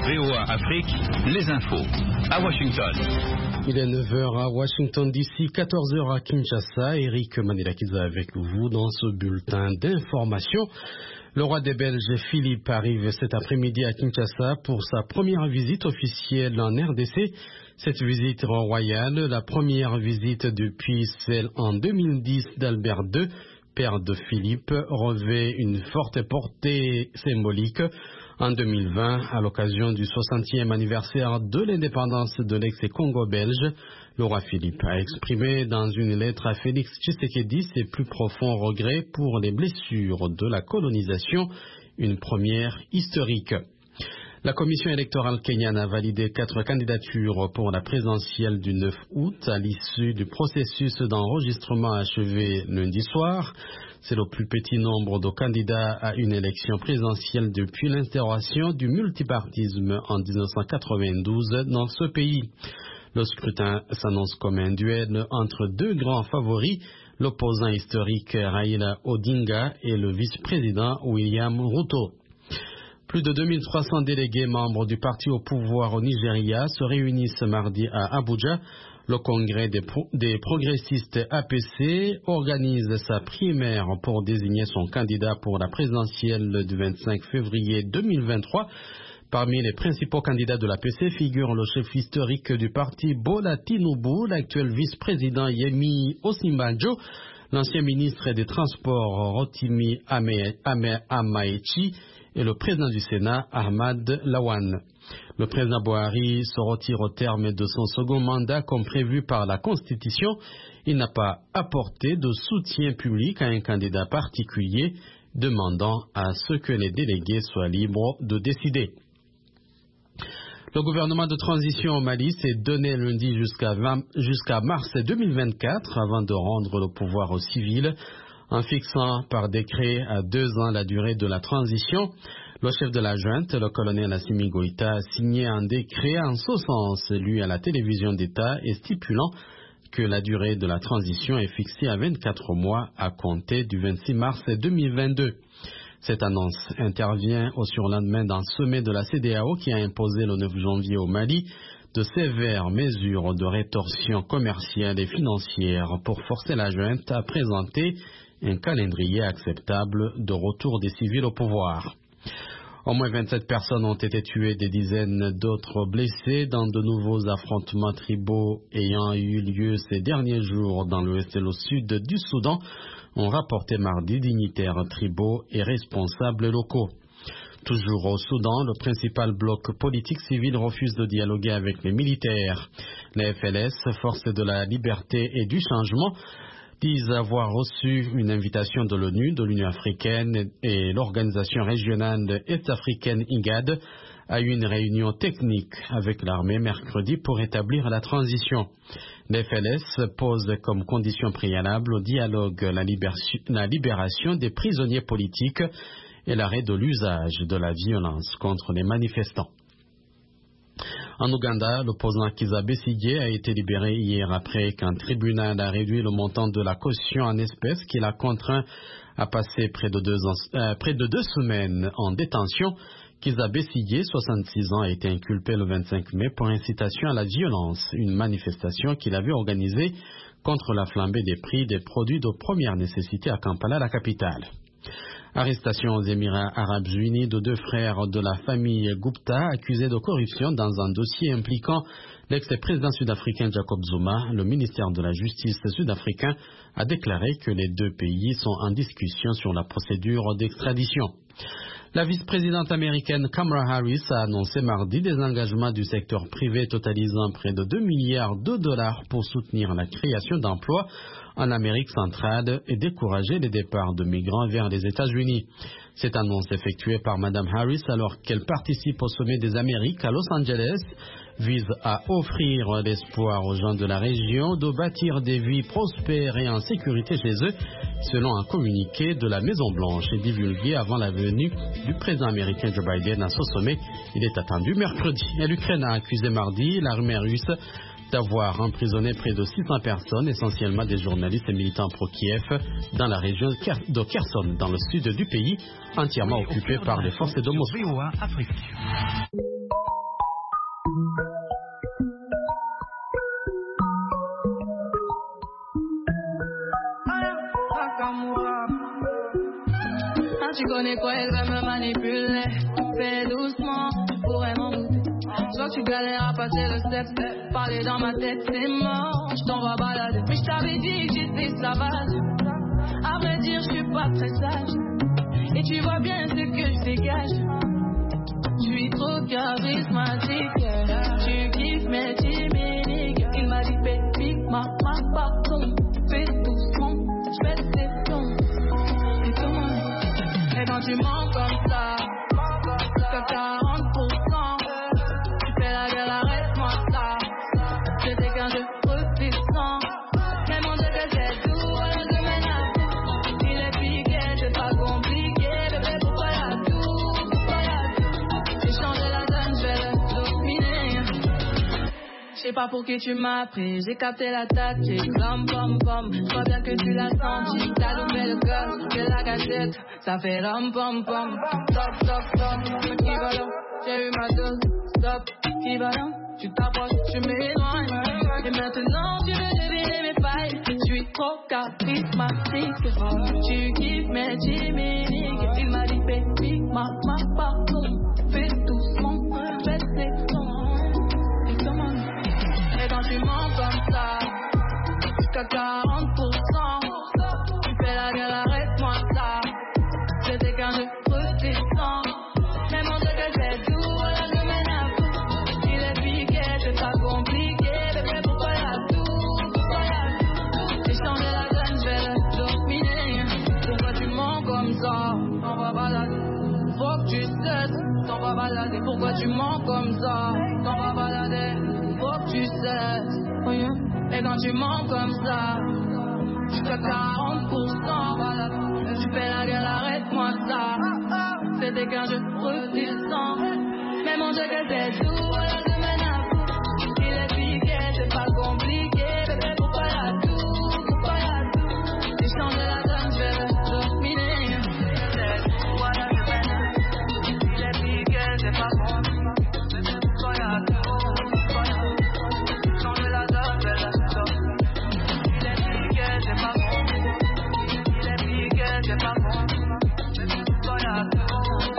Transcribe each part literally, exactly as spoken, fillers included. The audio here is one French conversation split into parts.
V O A Afrique, les infos. À Washington. Il est neuf heures à Washington D C, quatorze heures à Kinshasa. Eric Manilakiza avec vous dans ce bulletin d'information. Le roi des Belges Philippe arrive cet après-midi à Kinshasa pour sa première visite officielle en R D C. Cette visite royale, la première visite depuis celle en deux mille dix d'Albert deux, père de Philippe, revêt une forte portée symbolique. En deux mille vingt, à l'occasion du soixantième anniversaire de l'indépendance de l'ex-Congo belge, le roi Philippe a exprimé dans une lettre à Félix Tshisekedi ses plus profonds regrets pour les blessures de la colonisation, une première historique. La commission électorale kenyane a validé quatre candidatures pour la présidentielle du neuf août à l'issue du processus d'enregistrement achevé lundi soir. C'est le plus petit nombre de candidats à une élection présidentielle depuis l'instauration du multipartisme en mille neuf cent quatre-vingt-douze dans ce pays. Le scrutin s'annonce comme un duel entre deux grands favoris, l'opposant historique Raila Odinga et le vice-président William Ruto. Plus de deux mille trois cents délégués membres du parti au pouvoir au Nigeria se réunissent mardi à Abuja. Le congrès des, pro des progressistes A P C organise sa primaire pour désigner son candidat pour la présidentielle du vingt-cinq février deux mille vingt-trois. Parmi les principaux candidats de l'A P C figure le chef historique du parti Bola Tinubu, l'actuel vice-président Yemi Osinbajo, l'ancien ministre des Transports Rotimi Amaechi et le président du Sénat Ahmad Lawan. Le président Buhari se retire au terme de son second mandat comme prévu par la Constitution. Il n'a pas apporté de soutien public à un candidat particulier, demandant à ce que les délégués soient libres de décider. Le gouvernement de transition au Mali s'est donné lundi jusqu'à jusqu'à mars deux mille vingt-quatre avant de rendre le pouvoir aux civils, en fixant par décret à deux ans la durée de la transition. Le chef de la junte, le colonel Assimi Goïta, a signé un décret en ce sens, lui à la télévision d'État, et stipulant que la durée de la transition est fixée à vingt-quatre mois à compter du vingt-six mars deux mille vingt-deux. Cette annonce intervient au surlendemain d'un sommet de la C D A O qui a imposé le neuf janvier au Mali de sévères mesures de rétorsion commerciale et financière pour forcer la junte à présenter un calendrier acceptable de retour des civils au pouvoir. Au moins vingt-sept personnes ont été tuées, des dizaines d'autres blessées dans de nouveaux affrontements tribaux ayant eu lieu ces derniers jours dans l'ouest et le sud du Soudan, ont rapporté mardi dignitaires tribaux et responsables locaux. Toujours au Soudan, le principal bloc politique civil refuse de dialoguer avec les militaires. La F L S, Force de la Liberté et du Changement, disent avoir reçu une invitation de l'ONU, de l'Union africaine et l'organisation régionale est-africaine I G A D à une réunion technique avec l'armée mercredi pour établir la transition. La F L S pose comme condition préalable au dialogue la, la libération des prisonniers politiques et l'arrêt de l'usage de la violence contre les manifestants. En Ouganda, l'opposant Kizza Besigye a été libéré hier après qu'un tribunal a réduit le montant de la caution en espèces qui l'a contraint à passer près de deux, ans, euh, près de deux semaines en détention. Kizza Besigye, soixante-six ans, a été inculpé le vingt-cinq mai pour incitation à la violence, une manifestation qu'il avait organisée contre la flambée des prix des produits de première nécessité à Kampala, la capitale. Arrestation aux Émirats arabes unis de deux frères de la famille Gupta accusés de corruption dans un dossier impliquant l'ex-président sud-africain Jacob Zuma. Le ministère de la Justice sud-africain a déclaré que les deux pays sont en discussion sur la procédure d'extradition. La vice-présidente américaine Kamala Harris a annoncé mardi des engagements du secteur privé totalisant près de deux milliards de dollars pour soutenir la création d'emplois en Amérique centrale et décourager les départs de migrants vers les États-Unis. Cette annonce effectuée par Mme Harris alors qu'elle participe au sommet des Amériques à Los Angeles vise à offrir l'espoir aux gens de la région de bâtir des vies prospères et en sécurité chez eux, selon un communiqué de la Maison-Blanche divulgué avant la venue du président américain Joe Biden à ce sommet. Il est attendu mercredi. Et l'Ukraine a accusé mardi l'armée russe d'avoir emprisonné près de six cents personnes, essentiellement des journalistes et militants pro-Kiev, dans la région de Kherson, dans le sud du pays, entièrement occupée par les forces de Moscou. connais quoi, elle veut me manipuler. Fais doucement, tu pourrais m'en douter. Je vois que tu galères à passer le step. Parler dans ma tête, c'est mort. Je t'en vais balader. Mais je t'avais dit que j'étais sauvage. À vrai dire, je suis pas très sage. Et tu vois bien ce que je dégage. Je suis trop charismatique. Tu kiffes mes timides. Il m'a dit, baby, ma, ma, pardon. Fais doucement, je fais des sons. Et tout. Et quand tu mens comme ça, que quarante pour cent, tu fais la gueule, arrête-moi ça. J'étais qu'un jeu retissant. Mais mon Dieu que c'est tout, alors je mène à tout. Il est piqué, c'est pas compliqué. Bébé, pourquoi y'a tout, pourquoi y'a tout. J'ai changé la donne, je vais le dominer. Je sais pas pour qui tu m'as pris, j'ai capté la tactique. Pom pom pom, je crois bien que tu l'as senti. T'as loupé le gosse, c'est la gâchette. Ça fait rom pom pom. Stop, stop, stop, qui va là? J'ai eu ma dose. Stop, qui va là? Tu t'approches, tu m'éloignes. Et maintenant tu veux deviner mes failles. Je suis trop charismatique. Tu kiffes mes chimiques. Il m'a dit baby, ma, ma, pardon. Fais doucement, fais des sons. Et quand tu mens comme ça, jusqu'à quarante pour cent, tu fais la gueule, arrête-moi ça. J'étais qu'un jeu retissant. Mais mon Dieu que c'est tout, alors je mène à tout. Il est piqué, c'est pas compliqué. Bébé, pourquoi y'a tout, pourquoi y'a tout. J'ai changé la donne, je vais le dominer. Pourquoi tu mens comme ça, t'en vas balader. Faut que tu cesses, t'en vas balader. Pourquoi tu mens comme ça, t'en vas balader. Faut que tu cesses. Et quand tu mens comme ça, jusqu'à quarante pour cent, tu fais la gueule, arrête-moi ça. C'était qu'un jeu retissant. Mais mon Dieu que c'est tout, alors je mène à tout. Il est piqué, c'est pas compliqué. Bébé, pourquoi y'a tout, pourquoi y'a tout. J'ai changé la donne, je vais le dominer. C'est tout, alors je mène à tout. Il est piqué, c'est pas compliqué. Bébé, pourquoi y'a tout, pourquoi y'a tout. J'ai changé la donne, je vais le dominer. Il est piqué, c'est pas compliqué. Il est piqué, c'est pas compliqué. Bébé, pourquoi y'a tout.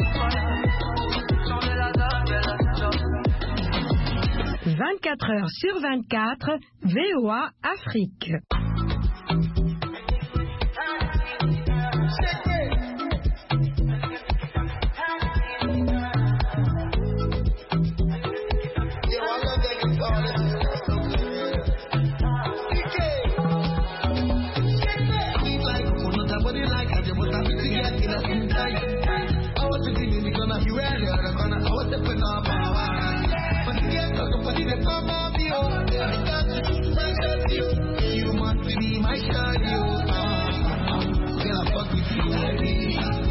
vingt-quatre heures sur vingt-quatre, V O A Afrique. You must be my shawty, oh. Girl, I fuck with you, baby.